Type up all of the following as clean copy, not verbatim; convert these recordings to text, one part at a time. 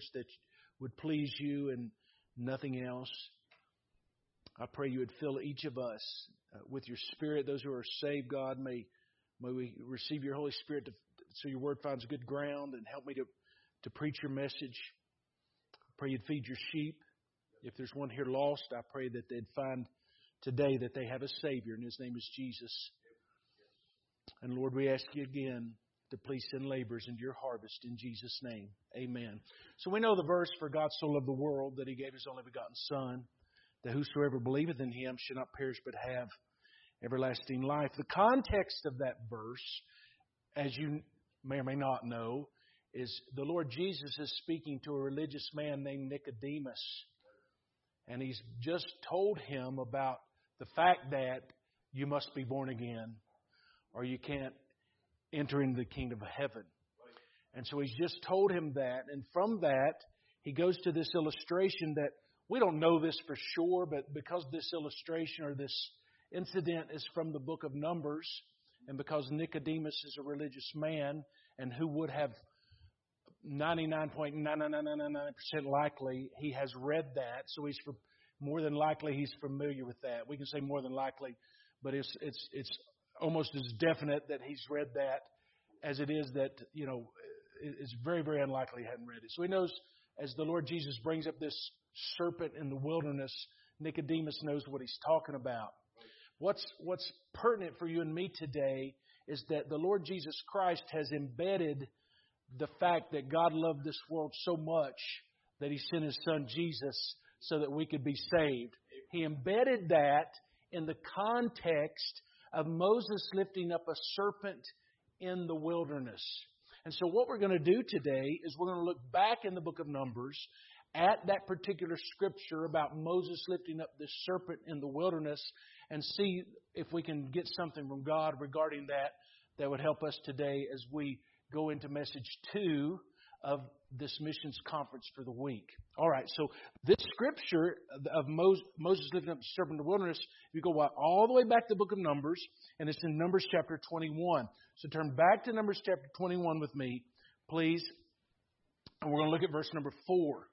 words that would please you and nothing else. I pray you would fill each of us with your Spirit. Those who are saved, God, may we receive your Holy Spirit so your word finds good ground, and help me to preach your message. I pray you'd feed your sheep. If there's one here lost, I pray that they'd find today that they have a Savior, and His name is Jesus. And Lord, we ask you again to please send laborers into your harvest in Jesus' name. Amen. So we know the verse, for God so loved the world that He gave His only begotten Son, that whosoever believeth in Him should not perish but have everlasting life. The context of that verse, as you may or may not know, is the Lord Jesus is speaking to a religious man named Nicodemus. And He's just told him about the fact that you must be born again, or you can't enter into the kingdom of heaven. And so He's just told him that. And from that, He goes to this illustration that we don't know this for sure, but because this illustration or this incident is from the book of Numbers, and because Nicodemus is a religious man and who would have 99.9999% likely he has read that, so more than likely he's familiar with that. We can say more than likely, but it's almost as definite that he's read that as it is that, it's very, very unlikely he hadn't read it. So he knows, as the Lord Jesus brings up this serpent in the wilderness, Nicodemus knows what He's talking about. What's pertinent for you and me today is that the Lord Jesus Christ has embedded the fact that God loved this world so much that He sent His Son Jesus so that we could be saved. He embedded that in the context of Moses lifting up a serpent in the wilderness. And so what we're going to do today is we're going to look back in the book of Numbers at that particular scripture about Moses lifting up this serpent in the wilderness and see if we can get something from God regarding that would help us today as we go into message 2 of this missions conference for the week. All right, so this scripture of Moses lifting up the serpent in the wilderness, you go all the way back to the book of Numbers, and it's in Numbers chapter 21. So turn back to Numbers chapter 21 with me, please. And we're going to look at verse number 4.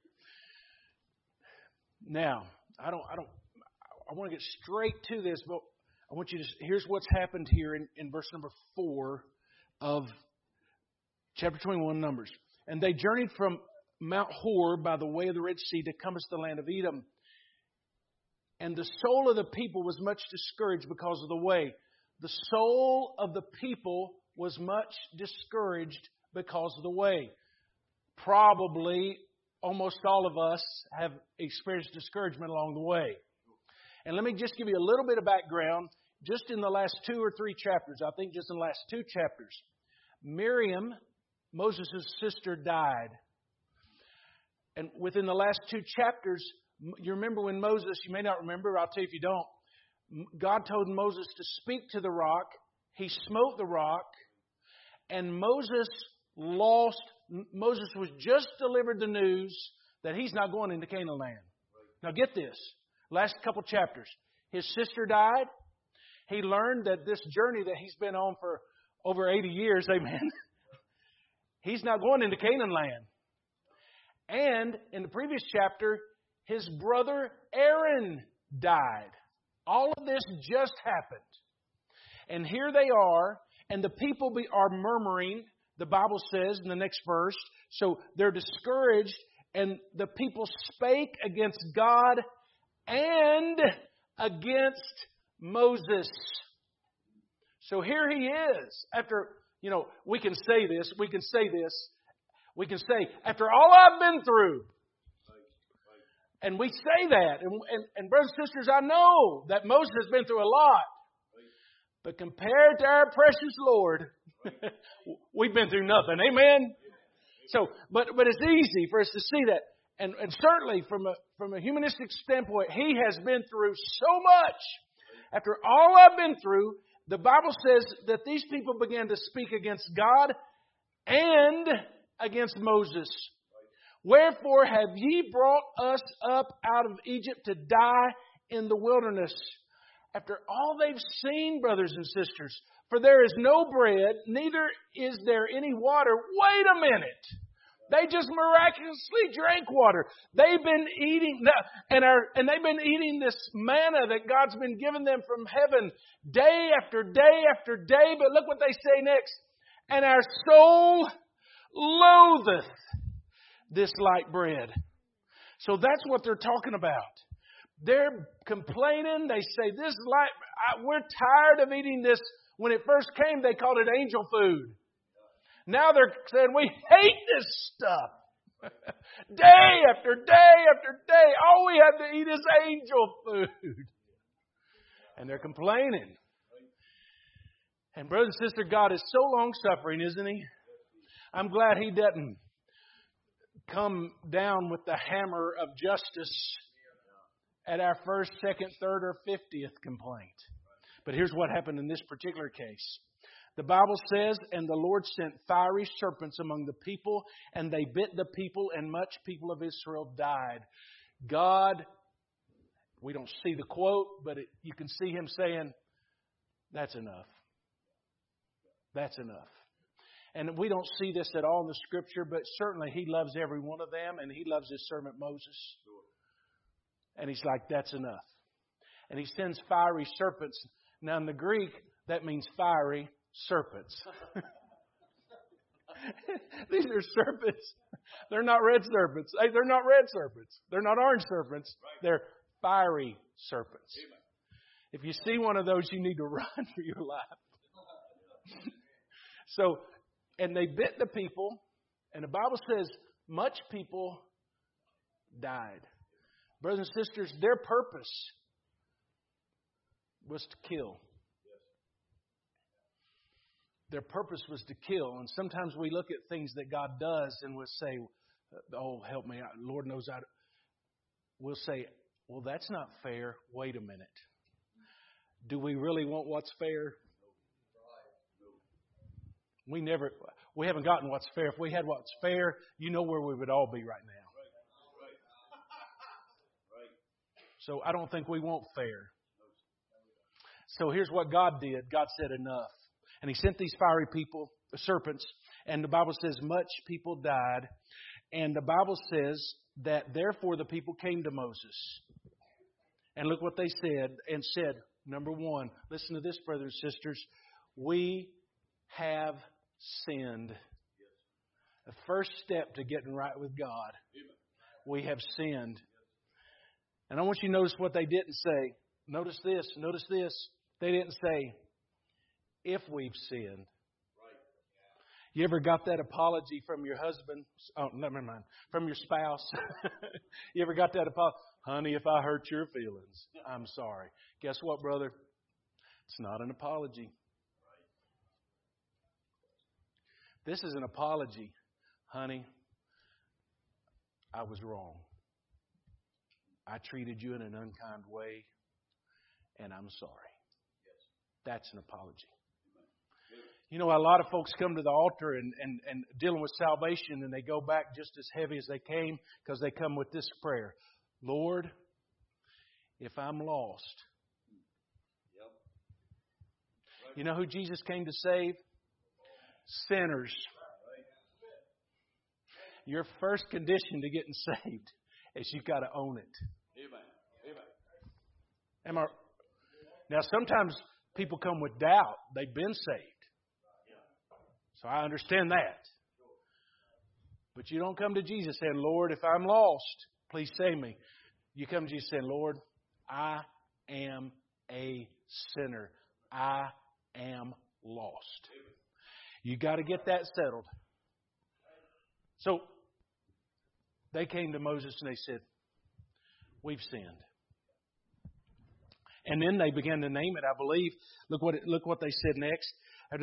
Now, I want to get straight to this, but I want you to, here's what's happened here in verse number 4 of chapter 21, Numbers. And they journeyed from Mount Hor by the way of the Red Sea to compass the land of Edom. And the soul of the people was much discouraged because of the way. The soul of the people was much discouraged because of the way. Probably almost all of us have experienced discouragement along the way. And let me just give you a little bit of background. Just in the last 2 or 3 chapters, I think just in the last 2 chapters, Miriam, Moses' sister, died. And within the last 2 chapters, you remember when Moses, you may not remember, I'll tell you if you don't, God told Moses to speak to the rock. He smote the rock, and Moses was just delivered the news that he's not going into Canaan land. Now get this, last couple chapters, his sister died. He learned that this journey that he's been on for over 80 years, amen, he's not going into Canaan land. And in the previous chapter, his brother Aaron died. All of this just happened. And here they are, and the people are murmuring, the Bible says in the next verse. So they're discouraged, and the people spake against God and against Moses. So here he is. After, we can say this. We can say, after all I've been through. And we say that. And brothers and sisters, I know that Moses has been through a lot. But compared to our precious Lord, we've been through nothing. Amen? So, but it's easy for us to see that. And certainly from a humanistic standpoint, he has been through so much. After all I've been through, the Bible says that these people began to speak against God and against Moses. Wherefore have ye brought us up out of Egypt to die in the wilderness? After all they've seen, brothers and sisters, for there is no bread, neither is there any water. Wait a minute. They just miraculously drank water. They've been eating and they've been eating this manna that God's been giving them from heaven day after day after day. But look what they say next. And our soul loatheth this light bread. So that's what they're talking about. They're complaining. They say, we're tired of eating this. When it first came, they called it angel food. Now they're saying, we hate this stuff. Day after day after day, all we have to eat is angel food. And they're complaining. And brother and sister, God is so long-suffering, isn't He? I'm glad He doesn't come down with the hammer of justice at our first, second, third, or 50th complaint. But here's what happened in this particular case. The Bible says, and the Lord sent fiery serpents among the people, and they bit the people, and much people of Israel died. God, we don't see the quote, but you can see Him saying, that's enough. That's enough. And we don't see this at all in the Scripture, but certainly He loves every one of them, and He loves His servant Moses. And He's like, that's enough. And He sends fiery serpents. Now in the Greek, that means fiery serpents. These are serpents. They're not red serpents. They're not red serpents. They're not orange serpents. They're fiery serpents. If you see one of those, you need to run for your life. So, and they bit the people, and the Bible says much people died. Brothers and sisters, their purpose was to kill. Their purpose was to kill. And sometimes we look at things that God does and we'll say, oh, help me out. Lord knows we'll say, well, that's not fair. Wait a minute. Do we really want what's fair? We haven't gotten what's fair. If we had what's fair, you know where we would all be right now. So I don't think we want fair. So here's what God did. God said enough. And He sent these fiery people, the serpents, and the Bible says much people died. And the Bible says that therefore the people came to Moses. And look what they said, number one, listen to this, brothers and sisters, we have sinned. The first step to getting right with God, we have sinned. And I want you to notice what they didn't say. Notice this. They didn't say, if we've sinned. You ever got that apology from your husband? Oh, never mind. From your spouse? You ever got that apology? Honey, if I hurt your feelings, I'm sorry. Guess what, brother? It's not an apology. This is an apology. Honey, I was wrong. I treated you in an unkind way, and I'm sorry. That's an apology. You know, a lot of folks come to the altar and dealing with salvation, and they go back just as heavy as they came because they come with this prayer. Lord, if I'm lost. You know who Jesus came to save? Sinners. Your first condition to getting saved is you've got to own it. Now, sometimes people come with doubt. They've been saved. So I understand that. But you don't come to Jesus saying, Lord, if I'm lost, please save me. You come to Jesus saying, Lord, I am a sinner. I am lost. You got to get that settled. So they came to Moses and they said, we've sinned. And then they began to name it, I believe. Look what they said next.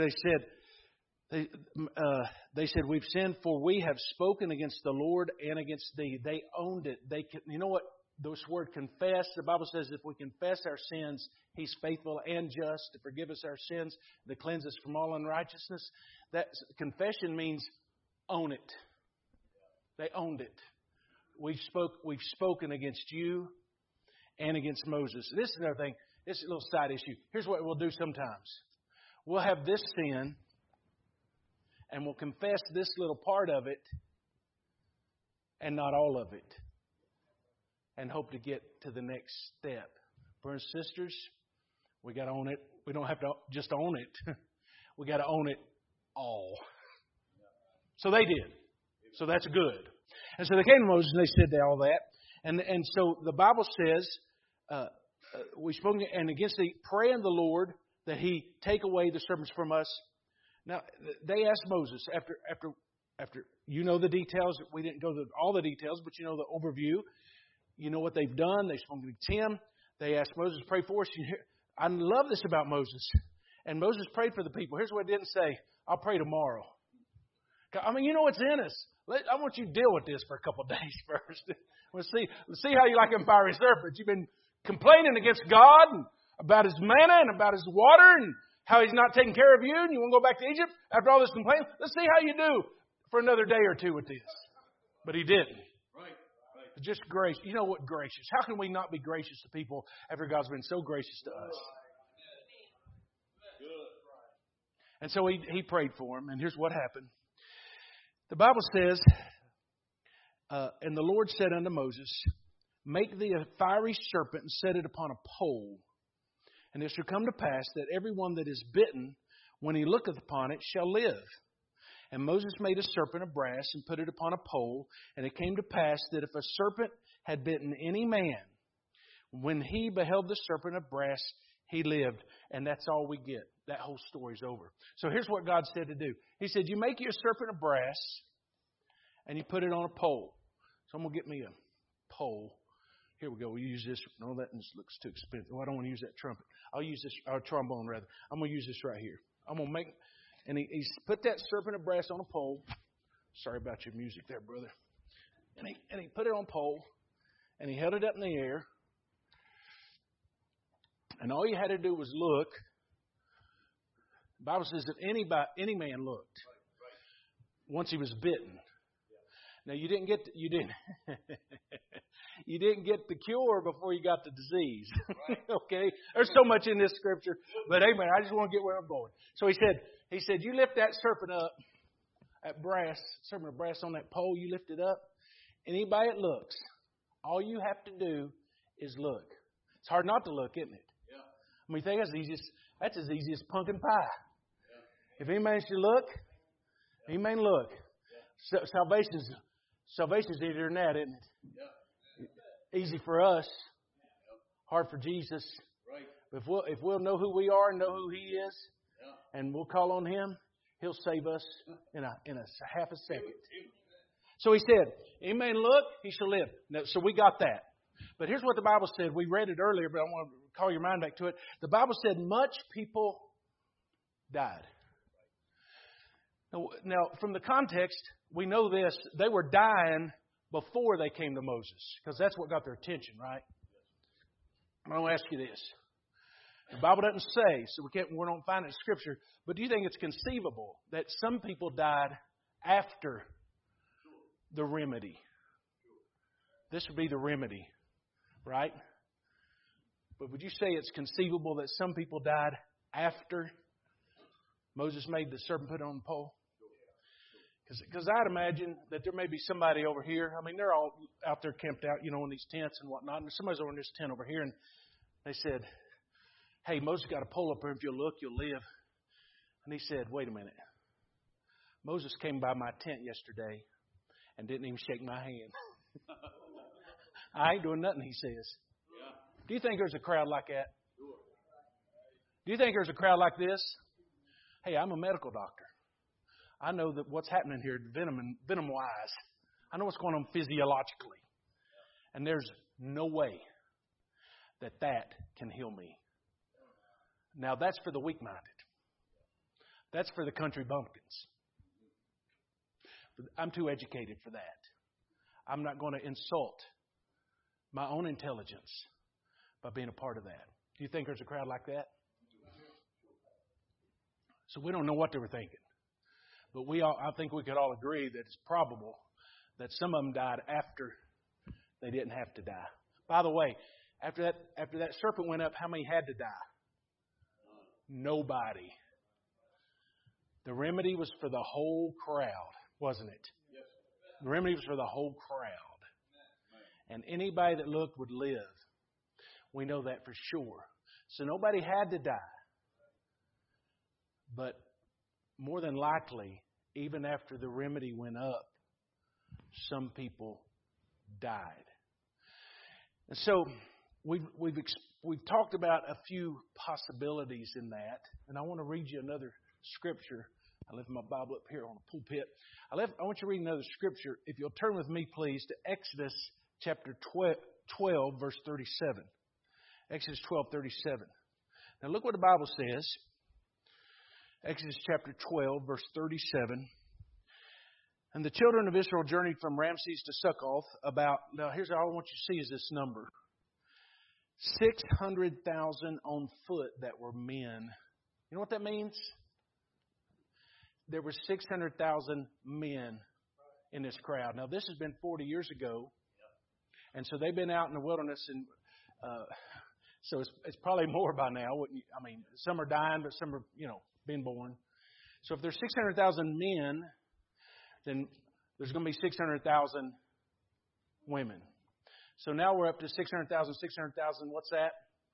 They said, we've sinned, for we have spoken against the Lord and against thee. They owned it. You know what? This word confess, the Bible says if we confess our sins, He's faithful and just to forgive us our sins, to cleanse us from all unrighteousness. That confession means own it. They owned it. We've spoken against you and against Moses. This is another thing. This is a little side issue. Here's what we'll do sometimes. We'll have this sin, and we'll confess this little part of it, and not all of it, and hope to get to the next step. Brothers and sisters, we got to own it. We don't have to just own it. We got to own it all. So they did. So that's good. And so they came to Moses and they said all that. And so the Bible says, we spoke and against the praying the Lord that He take away the serpents from us. Now they asked Moses after you know the details. We didn't go to all the details, but you know the overview. You know what they've done. They've spoken to Tim. They asked Moses to pray for us. I love this about Moses. And Moses prayed for the people. Here's what it didn't say. I'll pray tomorrow. I mean, you know what's in us. I want you to deal with this for a couple of days first. Let's see how you like them fiery serpents. You've been complaining against God and about His manna and about His water and how He's not taking care of you and you want to go back to Egypt after all this complaining. Let's see how you do for another day or two with this. But He didn't. Just grace. You know what? Gracious. How can we not be gracious to people after God's been so gracious to us? And so he prayed for him, and here's what happened. The Bible says, and the Lord said unto Moses, make thee a fiery serpent and set it upon a pole. And it shall come to pass that every one that is bitten, when he looketh upon it, shall live. And Moses made a serpent of brass and put it upon a pole. And it came to pass that if a serpent had bitten any man, when he beheld the serpent of brass, he lived. And that's all we get. That whole story's over. So here's what God said to do. He said, you make you a serpent of brass and you put it on a pole. So I'm going to get me a pole. Here we go. We use this. No, that looks too expensive. Oh, I don't want to use that trumpet. I'll use this, or trombone rather. I'm going to use this right here. I'm going to make, and he put that serpent of brass on a pole. Sorry about your music there, brother. And he put it on a pole and he held it up in the air. And all you had to do was look. The Bible says that any man looked once he was bitten. Now you didn't get the cure before you got the disease. Okay, there's so much in this scripture, but amen. I just want to get where I'm going. So he said, you lift that serpent up, that brass, serpent of brass on that pole. You lift it up. Anybody that looks, all you have to do is look. It's hard not to look, isn't it? I mean, that's as easy as pumpkin pie. If any man should look, he may look. Salvation's easier than that, isn't it? Easy for us, hard for Jesus. But if we'll know who we are and know who He is, and we'll call on Him, He'll save us in a half a second. So He said, any man look, he shall live. Now, so we got that. But here's what the Bible said. We read it earlier, but I want to call your mind back to it. The Bible said much people died. Now, from the context, we know this. They were dying before they came to Moses, because that's what got their attention, right? I'm going to ask you this. The Bible doesn't say, so we don't find it in Scripture, but do you think it's conceivable that some people died after the remedy? This would be the remedy, right? But would you say it's conceivable that some people died after Moses made the serpent put it on the pole? Because I'd imagine that there may be somebody over here. I mean, they're all out there camped out, in these tents and whatnot. And somebody's over in this tent over here, and they said, hey, Moses got a pole up here. If you'll look, you'll live. And he said, wait a minute. Moses came by my tent yesterday and didn't even shake my hand. I ain't doing nothing, he says. Do you think there's a crowd like that? Do you think there's a crowd like this? Hey, I'm a medical doctor. I know that what's happening here venom-wise. I know what's going on physiologically. And there's no way that can heal me. Now, that's for the weak-minded. That's for the country bumpkins. I'm too educated for that. I'm not going to insult my own intelligence by being a part of that. Do you think there's a crowd like that? So we don't know what they were thinking. But I think we could all agree that it's probable that some of them died after they didn't have to die. By the way, after that serpent went up, how many had to die? Nobody. The remedy was for the whole crowd, wasn't it? The remedy was for the whole crowd. And anybody that looked would live. We know that for sure. So nobody had to die. But more than likely, even after the remedy went up, some people died. And so we've talked about a few possibilities in that, and I want to read you another scripture. I left my Bible up here on the pulpit. I want you to read another scripture. If you'll turn with me, please, to Exodus chapter 12, verse 37. Exodus 12:37. Now look what the Bible says. Exodus chapter 12, verse 37. And the children of Israel journeyed from Ramses to Succoth about, now here's all I want you to see is this number. 600,000 on foot that were men. You know what that means? There were 600,000 men in this crowd. Now this has been 40 years ago. And so they've been out in the wilderness, and so it's probably more by now. I mean, some are dying, but some are, being born. So if there's 600,000 men, then there's going to be 600,000 women. So now we're up to 600,000. What's that?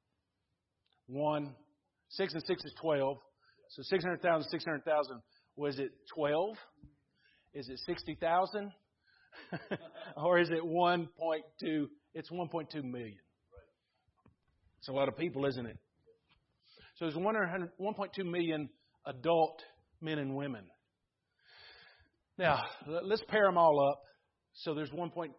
1. 6 and 6 is 12. So 600,000. Was it 12? Is it 60,000? Or is it 1.2? It's 1.2 million. It's a lot of people, isn't it? So there's 1.2 million adult men and women. Now, let's pair them all up. So there's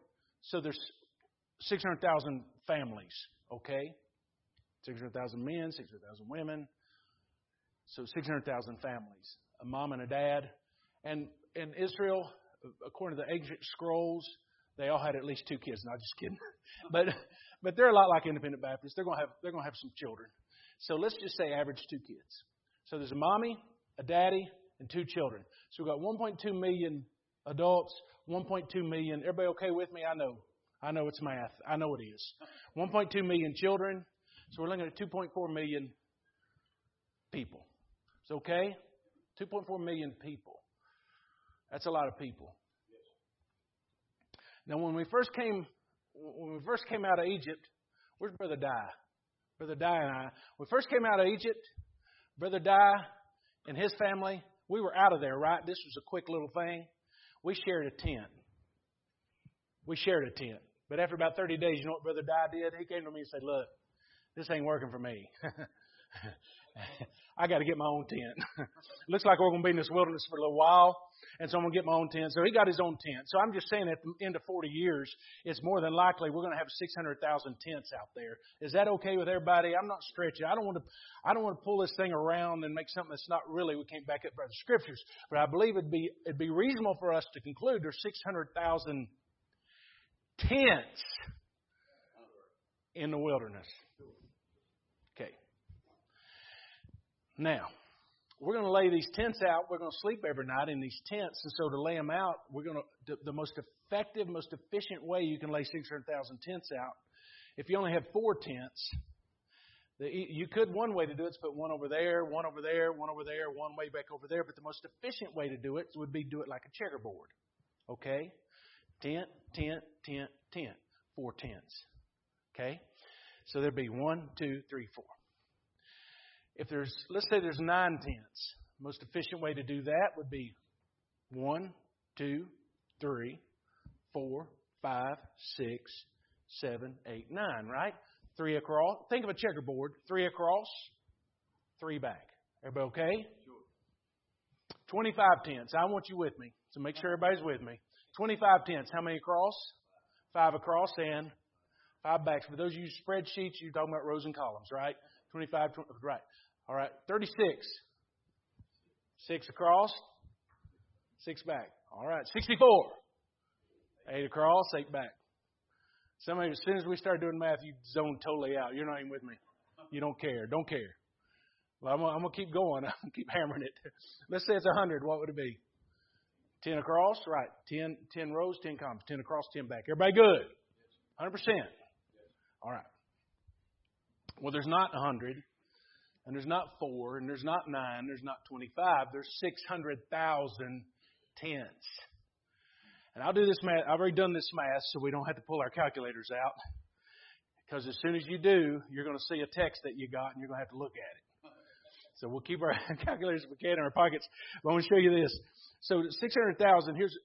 600,000 families, okay? 600,000 men, 600,000 women. So 600,000 families. A mom and a dad. And in Israel, according to the ancient scrolls, they all had at least 2 kids. Not just kidding. But they're a lot like Independent Baptists. They're going to have some children. So let's just say average 2 kids. So there's a mommy, a daddy, and 2 children. So we've got 1.2 million adults, 1.2 million. Everybody okay with me? I know it's math. I know it is. 1.2 million children. So we're looking at 2.4 million people. It's okay? 2.4 million people. That's a lot of people. Now, when we first came out of Egypt, where's Brother Di? Brother Di and I. When we first came out of Egypt, Brother Di and his family, we were out of there, right? This was a quick little thing. We shared a tent. But after about 30 days, you know what Brother Di did? He came to me and said, look, this ain't working for me. I got to get my own tent. Looks like we're going to be in this wilderness for a little while, and so I'm going to get my own tent. So he got his own tent. So I'm just saying at the end of 40 years, it's more than likely we're going to have 600,000 tents out there. Is that okay with everybody? I'm not stretching. I don't want to pull this thing around and make something that's not really, we can't back up by the Scriptures. But I believe it'd be reasonable for us to conclude there's 600,000 tents in the wilderness. Okay. Now, we're going to lay these tents out. We're going to sleep every night in these tents. And so to lay them out, the most effective, most efficient way you can lay 600,000 tents out, if you only have 4 tents, you could, one way to do it is put one over there, one over there, one over there, one way back over there. But the most efficient way to do it would be do it like a checkerboard. Okay? Tent, tent, tent, tent. 4 tents. Okay? So there'd be 1, 2, 3, 4. Let's say there's 9 tents. Most efficient way to do that would be 1, 2, 3, 4, 5, 6, 7, 8, 9, right? 3 across. Think of a checkerboard. 3 across, 3 back. Everybody okay? Sure. 25 tents. I want you with me. So make sure everybody's with me. 25 tents. How many across? 5 across and 5 backs. For those of you who spreadsheets, you're talking about rows and columns, right? 25, right. All right, 36. 6 across, 6 back. All right, 64. 8 across, 8 back. Some of you, as soon as we start doing math, you zone totally out. You're not even with me. You don't care. Don't care. Well, I'm going to keep going. I'm going to keep hammering it. Let's say it's 100. What would it be? 10 across, right. 10 rows, 10 columns. 10 across, 10 back. Everybody good? 100%. All right. Well, there's not 100. And there's not 4, and there's not 9, there's not 25. There's 600,000 tents. And I'll do this math. I've already done this math so we don't have to pull our calculators out. Because as soon as you do, you're going to see a text that you got and you're going to have to look at it. So we'll keep our calculators if we can in our pockets. But I want to show you this. So 600,000, here's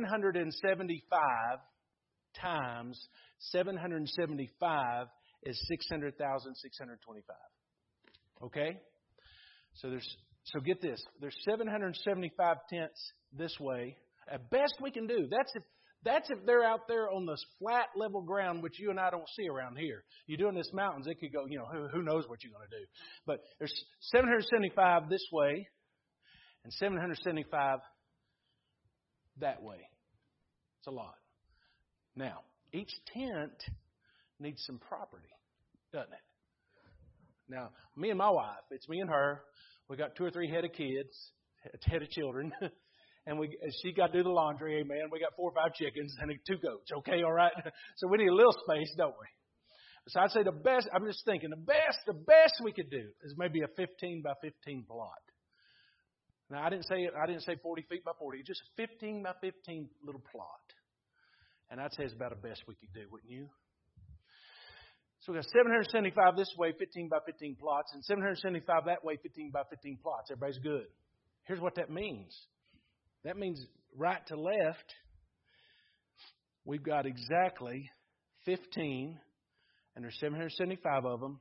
775 times 775 is 600,625. Okay? So get this. There's 775 tenths this way. At best we can do. That's if they're out there on this flat level ground, which you and I don't see around here. You're doing this mountains, it could go, who knows what you're going to do. But there's 775 this way and 775 that way. It's a lot. Now, each tent needs some property, doesn't it? Now, me and my wife, it's me and her. We got 2 or 3 head of children. And she got to do the laundry, amen. We got 4 or 5 chickens and 2 goats, okay, all right? So we need a little space, don't we? So I'd say the best, I'm just thinking, the best we could do is maybe a 15 by 15 plot. Now, I didn't say 40 feet by 40, just a 15 by 15 little plot. And I'd say it's about the best we could do, wouldn't you? So we got 775 this way, 15 by 15 plots, and 775 that way, 15 by 15 plots. Everybody's good. Here's what that means. That means right to left, we've got exactly 15, and there's 775 of them,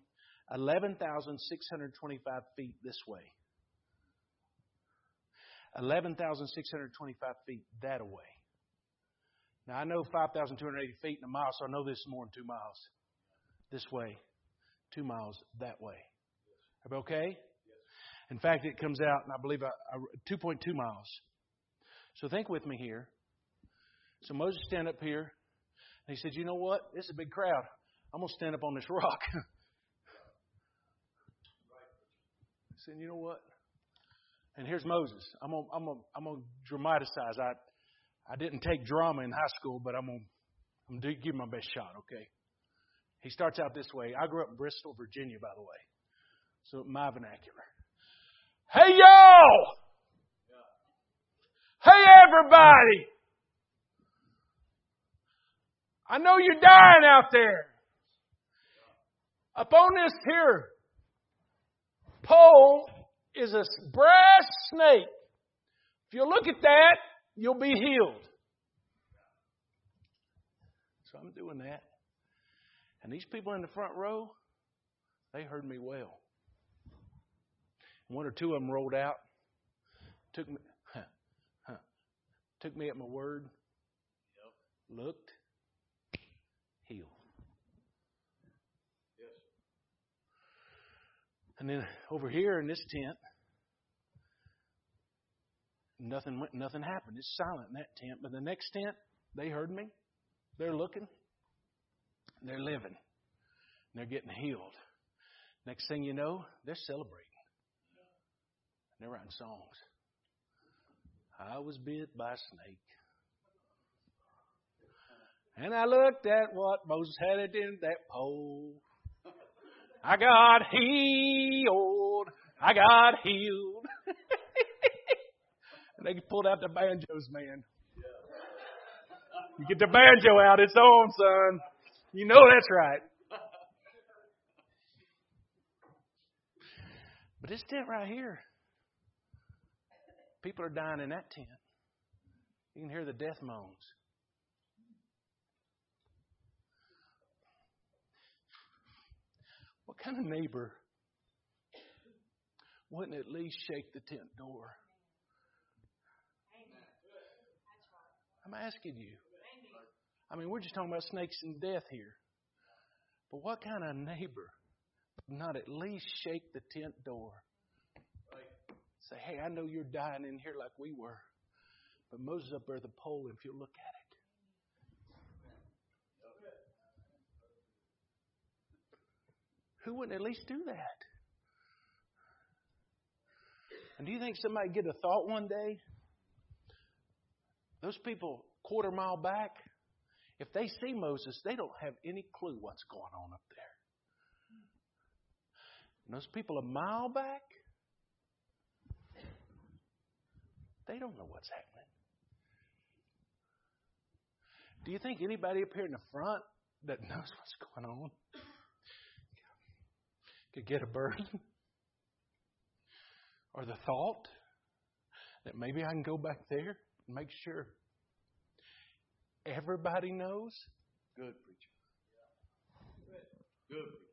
11,625 feet this way. 11,625 feet that way. Now, I know 5,280 feet in a mile, so I know this is more than 2 miles. This way, 2 miles that way. Everybody okay? Yes. In fact, it comes out, and I believe 2.2 miles. So think with me here. So Moses stand up here, and he said, you know what? This is a big crowd. I'm going to stand up on this rock. He said, you know what? And here's Moses. I'm going to dramatize. I didn't take drama in high school, but I'm going to give my best shot, okay? He starts out this way. I grew up in Bristol, Virginia, by the way. So my vernacular. Hey, y'all! Hey, everybody! I know you're dying out there. Up on this here pole is a brass snake. If you look at that, you'll be healed. So I'm doing that. And these people in the front row, they heard me well. 1 or 2 of them rolled out, took me at my word, looked, healed. Yes. And then over here in this tent, nothing happened. It's silent in that tent. But the next tent, they heard me. They're looking. They're living. They're getting healed. Next thing you know, they're celebrating. They're writing songs. I was bit by a snake. And I looked at what Moses had it in that pole. I got healed. I got healed. And they pulled out the banjos, man. You get the banjo out, it's on, son. You know that's right. But this tent right here, people are dying in that tent. You can hear the death moans. What kind of neighbor wouldn't at least shake the tent door? I'm asking you. I mean, we're just talking about snakes and death here. But what kind of neighbor would not at least shake the tent door? Say, hey, I know you're dying in here like we were. But Moses up there at the pole, if you look at it. Who wouldn't at least do that? And do you think somebody get a thought one day? Those people quarter mile back, if they see Moses, they don't have any clue what's going on up there. And those people a mile back, they don't know what's happening. Do you think anybody up here in the front that knows what's going on could get a burden? Or the thought that maybe I can go back there and make sure everybody knows? Good preacher. Good preacher.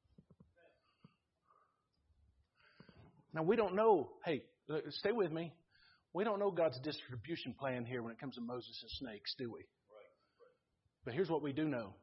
Now, we don't know. Hey, stay with me. We don't know God's distribution plan here when it comes to Moses and snakes, do we? Right. But here's what we do know.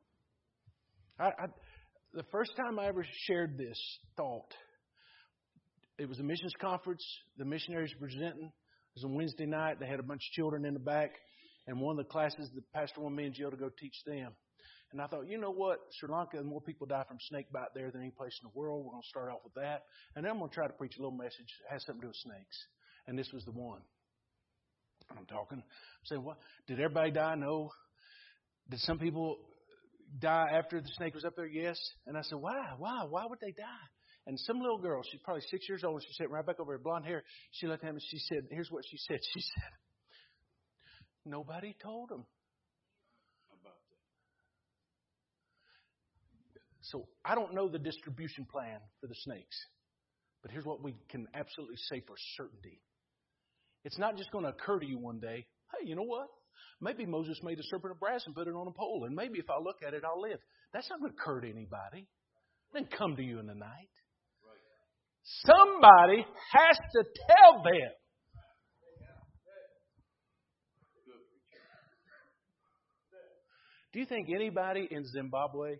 The first time I ever shared this thought, it was a missions conference. The missionaries were presenting. It was on Wednesday night. They had a bunch of children in the back. And one of the classes, the pastor wanted me and Jill to go teach them. And I thought, you know what? Sri Lanka, more people die from snake bite there than any place in the world. We're going to start off with that. And then I'm going to try to preach a little message that has something to do with snakes. And this was the one. I'm talking. I'm saying, what? Did everybody die? No. Did some people die after the snake was up there? Yes. And I said, why? Why would they die? And some little girl, she's probably 6 years old, she sat right back over her blonde hair. She looked at me and she said, here's what she said. She said, nobody told them. So I don't know the distribution plan for the snakes. But here's what we can absolutely say for certainty. It's not just going to occur to you one day, hey, you know what? Maybe Moses made a serpent of brass and put it on a pole. And maybe if I look at it, I'll live. That's not going to occur to anybody. It didn't come to you in the night. Somebody has to tell them. Do you think anybody in Zimbabwe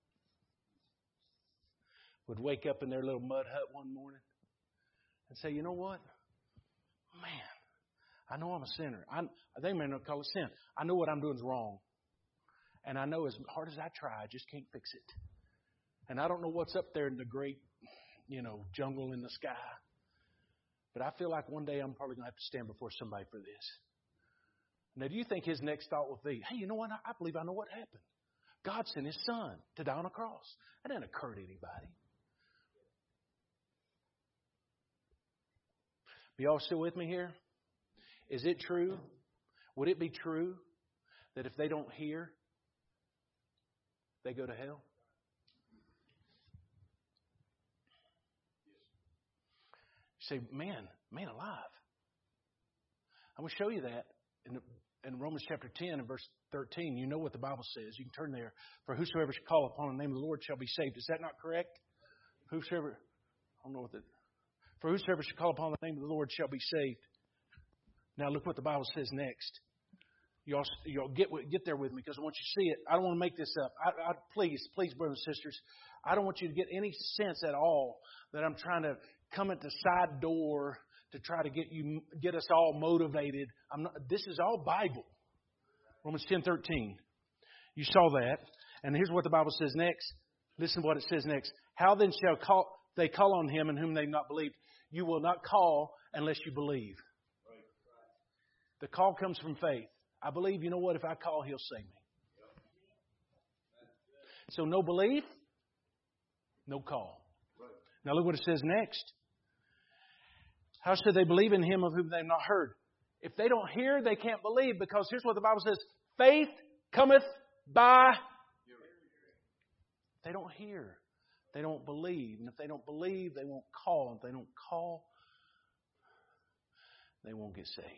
would wake up in their little mud hut one morning and say, you know what? Man, I know I'm a sinner. They may not call it sin. I know what I'm doing is wrong. And I know as hard as I try, I just can't fix it. And I don't know what's up there in the great, jungle in the sky. But I feel like one day I'm probably going to have to stand before somebody for this. Now, do you think his next thought will be, hey, you know what? I believe I know what happened. God sent His Son to die on a cross. That didn't occur to anybody. Are y'all still with me here? Is it true? Would it be true that if they don't hear, they go to hell? You say, man alive. I'm going to show you that in Romans chapter 10 and verse 13. You know what the Bible says. You can turn there. For whosoever shall call upon the name of the Lord shall be saved. Is that not correct? Whosoever, I don't know what that. For whosoever shall call upon the name of the Lord shall be saved. Now look what the Bible says next. Y'all get there with me because I want you to see it. I don't want to make this up. Please, brothers and sisters, I don't want you to get any sense at all that I'm trying to come at the side door to try to get us all motivated. This is all Bible. Romans 10:13. You saw that. And here's what the Bible says next. Listen to what it says next. How then shall they call on Him in whom they've not believed? You will not call unless you believe. The call comes from faith. I believe, you know what? If I call, He'll save me. So no belief, no call. Now look what it says next. How should they believe in Him of whom they've not heard? If they don't hear, they can't believe, because here's what the Bible says. Faith cometh by. They don't hear. They don't believe. And if they don't believe, they won't call. And if they don't call, they won't get saved.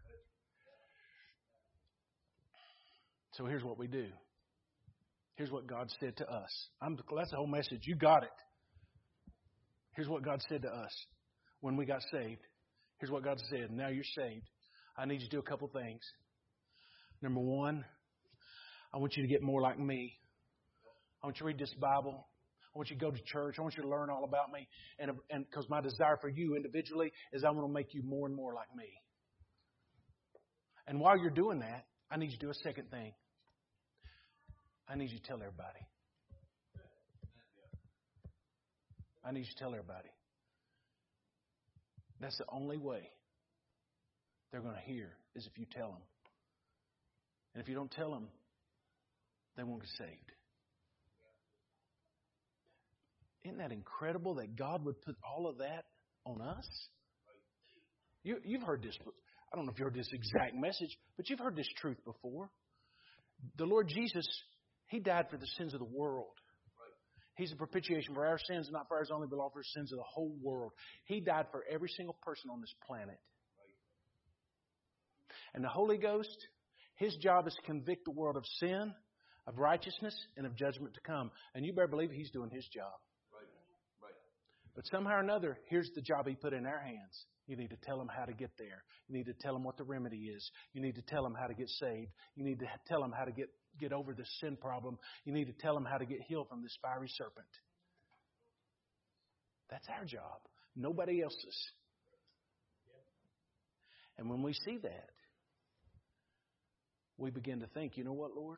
So here's what we do. Here's what God said to us. That's the whole message. You got it. Here's what God said to us when we got saved. Here's what God said. Now you're saved. I need you to do a couple things. Number one, I want you to get more like me. I want you to read this Bible. I want you to go to church. I want you to learn all about me. And because my desire for you individually is I want to make you more and more like me. And while you're doing that, I need you to do a second thing. I need you to tell everybody. I need you to tell everybody. That's the only way they're going to hear is if you tell them. And if you don't tell them, they won't get saved. Isn't that incredible that God would put all of that on us? You've heard this. I don't know if you heard this exact message, but you've heard this truth before. The Lord Jesus, He died for the sins of the world. He's a propitiation for our sins, not for ours only, but for the sins of the whole world. He died for every single person on this planet. And the Holy Ghost, His job is to convict the world of sin, of righteousness, and of judgment to come. And you better believe He's doing His job. Right. But somehow or another, here's the job He put in our hands. You need to tell them how to get there. You need to tell them what the remedy is. You need to tell them how to get saved. You need to tell them how to get over this sin problem. You need to tell them how to get healed from this fiery serpent. That's our job. Nobody else's. And when we see that, we begin to think, you know what, Lord?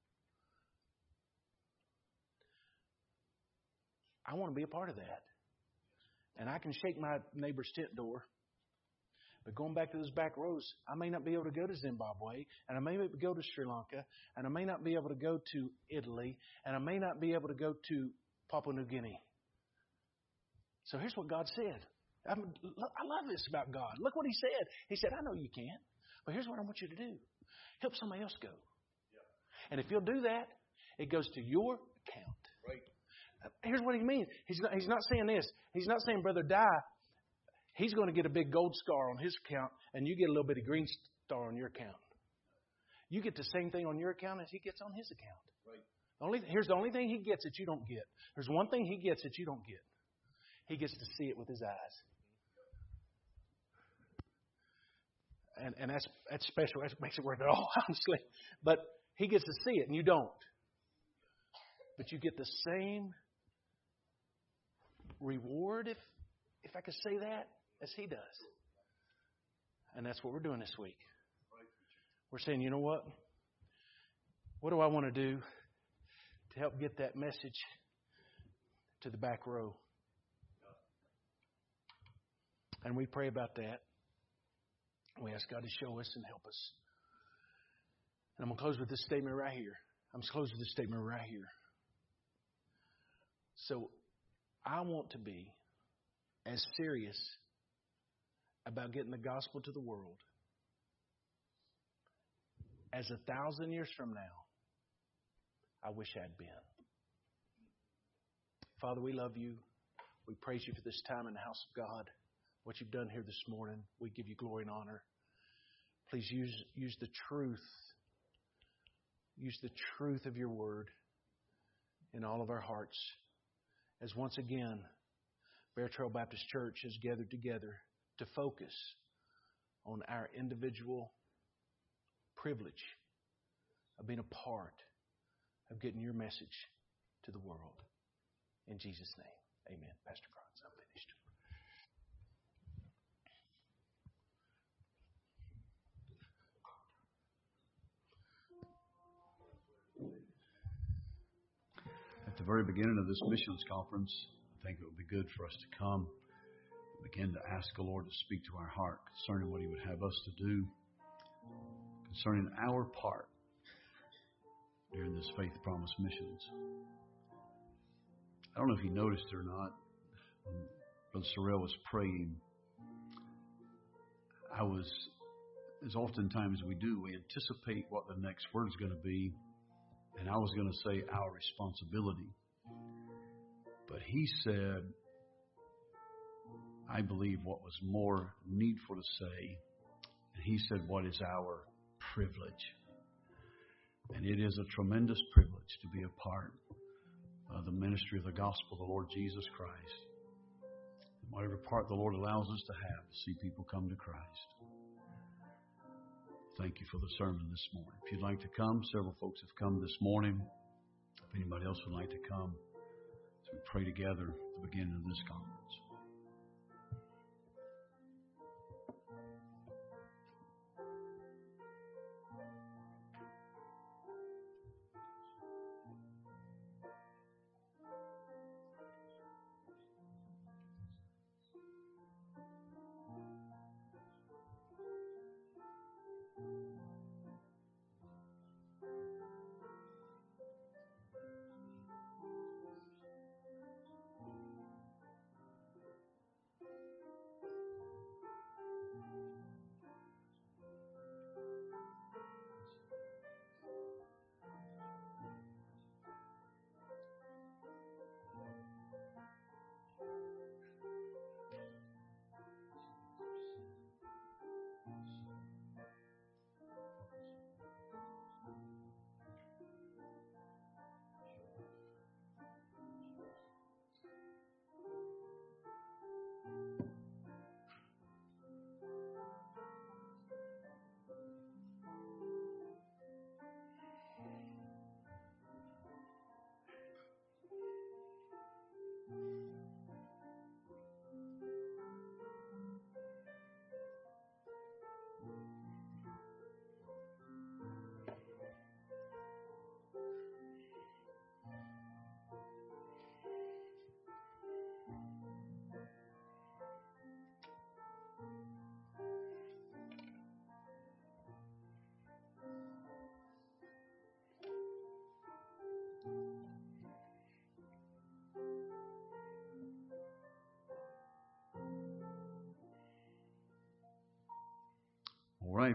I want to be a part of that. And I can shake my neighbor's tent door. But going back to those back rows, I may not be able to go to Zimbabwe, and I may not be able to go to Sri Lanka, and I may not be able to go to Italy, and I may not be able to go to Papua New Guinea. So here's what God said. I love this about God. Look what He said. He said, I know you can't, but here's what I want you to do. Help somebody else go. And if you'll do that, it goes to your account. Right. Here's what He means. He's not saying this. He's not saying, brother, die. He's going to get a big gold star on his account, and you get a little bitty green star on your account. You get the same thing on your account as he gets on his account. Right. Here's the only thing he gets that you don't get. There's one thing he gets that you don't get. He gets to see it with his eyes. And that's special. That makes it worth it all, honestly. But he gets to see it, and you don't. But you get the same reward, if I could say that, as he does. And that's what we're doing this week. We're saying, you know what? What do I want to do to help get that message to the back row? And we pray about that. We ask God to show us and help us. And I'm going to close with this statement right here. So I want to be as serious about getting the gospel to the world as 1,000 years from now I wish I'd been. Father, we love you. We praise you for this time in the house of God. What you've done here this morning, we give you glory and honor. Please use the truth. Use the truth of your word in all of our hearts. As once again, Bear Trail Baptist Church has gathered together to focus on our individual privilege of being a part of getting your message to the world. In Jesus' name, amen. Pastor Franz, I'm finished. At the very beginning of this missions conference, I think it would be good for us to come and begin to ask the Lord to speak to our heart concerning what He would have us to do, concerning our part during this Faith Promise Missions. I don't know if you noticed it or not. When Brother Sorrell was praying, as oftentimes we do, we anticipate what the next word is going to be, and I was going to say our responsibility. But he said, I believe what was more needful to say, and he said, what is our privilege? And it is a tremendous privilege to be a part of the ministry of the gospel of the Lord Jesus Christ. And whatever part the Lord allows us to have, to see people come to Christ. Thank you for the sermon this morning. If you'd like to come, several folks have come this morning. If anybody else would like to come, as we pray together at the beginning of this conference.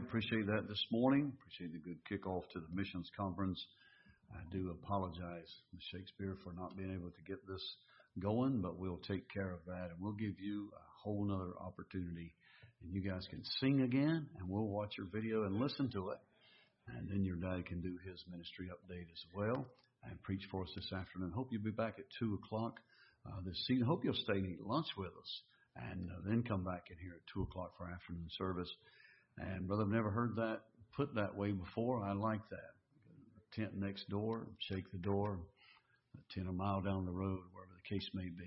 appreciate that this morning. Appreciate the good kickoff to the missions conference. I do apologize, Ms. Shakespeare, for not being able to get this going, but we'll take care of that, and we'll give you a whole nother opportunity. And you guys can sing again, and we'll watch your video and listen to it. And then your dad can do his ministry update as well and preach for us this afternoon. Hope you'll be back at 2 o'clock this evening. Hope you'll stay and eat lunch with us and then come back in here at 2 o'clock for afternoon service. And, brother, I've never heard that put that way before. I like that. Tent next door, shake the door, 10 a mile down the road, wherever the case may be.